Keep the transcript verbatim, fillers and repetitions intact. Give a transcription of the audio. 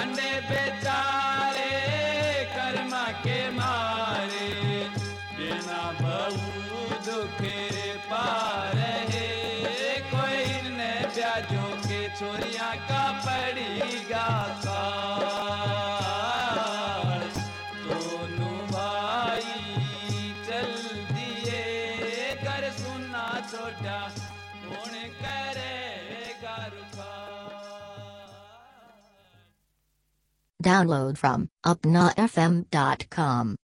अंडे बेचारे कर्मा के मारे बिना बहु दुखे पा रहे कोई ने ब्याजों के छोरियां का पड़ीगा काल दोनों भाई चल दिए कर सुना छोटा कौन करेगा रुखा. Download from upna f m dot com.